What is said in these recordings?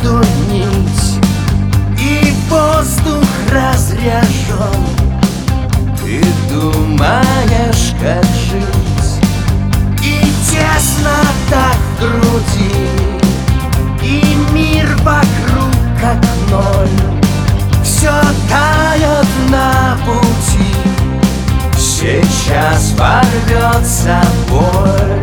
эту нить, и воздух разряжен. Ты думаешь, как жить, и тесно так в груди, и мир вокруг как ноль. Все тает на пути, сейчас ворвется боль.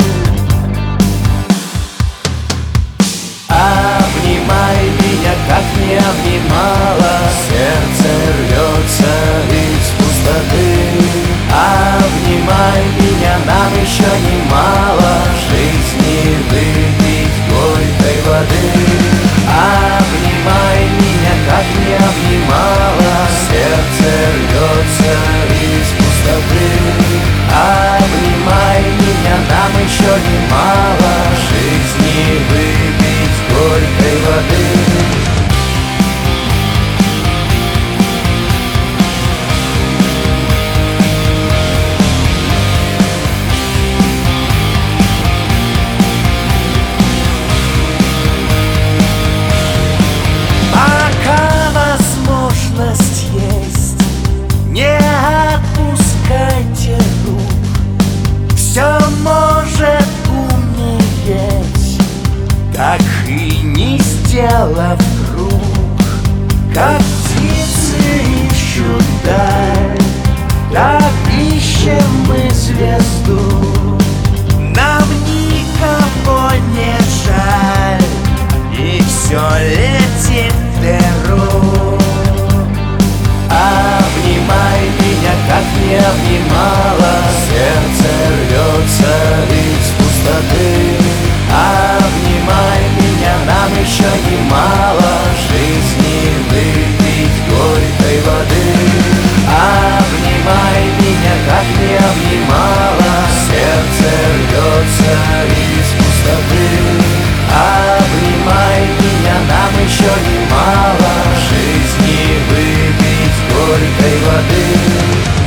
Обнимай меня, как не обнимала, сердце рвется из пустоты. Обнимай меня, нам еще немало жизни выпить горькой воды. Обнимай меня, как не обнимала, сердце рвется из пустоты. Обнимай меня, нам еще немало жизни выпить горькой воды. Не отпускайте рук, все может умереть, так и не сделав круг. Как птицы ищут даль, так ищем мы звезду. Нам никого не жаль, и все летит вверх. Обнимай меня, как не обнимала, сердце рвется из пустоты. Обнимай меня, нам еще немало жизни выпить горькой воды. Обнимай меня, как не обнимала, сердце рвется из пустоты. Обнимай меня, нам еще немало жизни выпить горькой воды.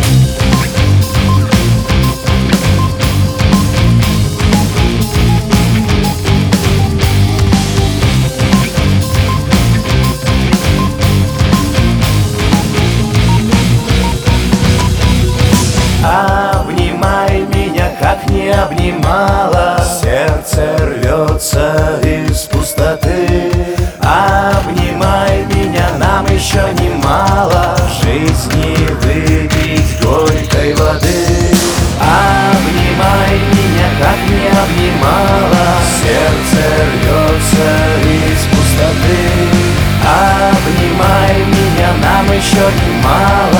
Обнимай меня, как не обнимала, сердце рвется из пустоты. Обнимай меня, нам еще немало жизни выпить горькой воды. Обнимай меня, как не обнимала, сердце рвется из пустоты. Обнимай меня, нам еще немало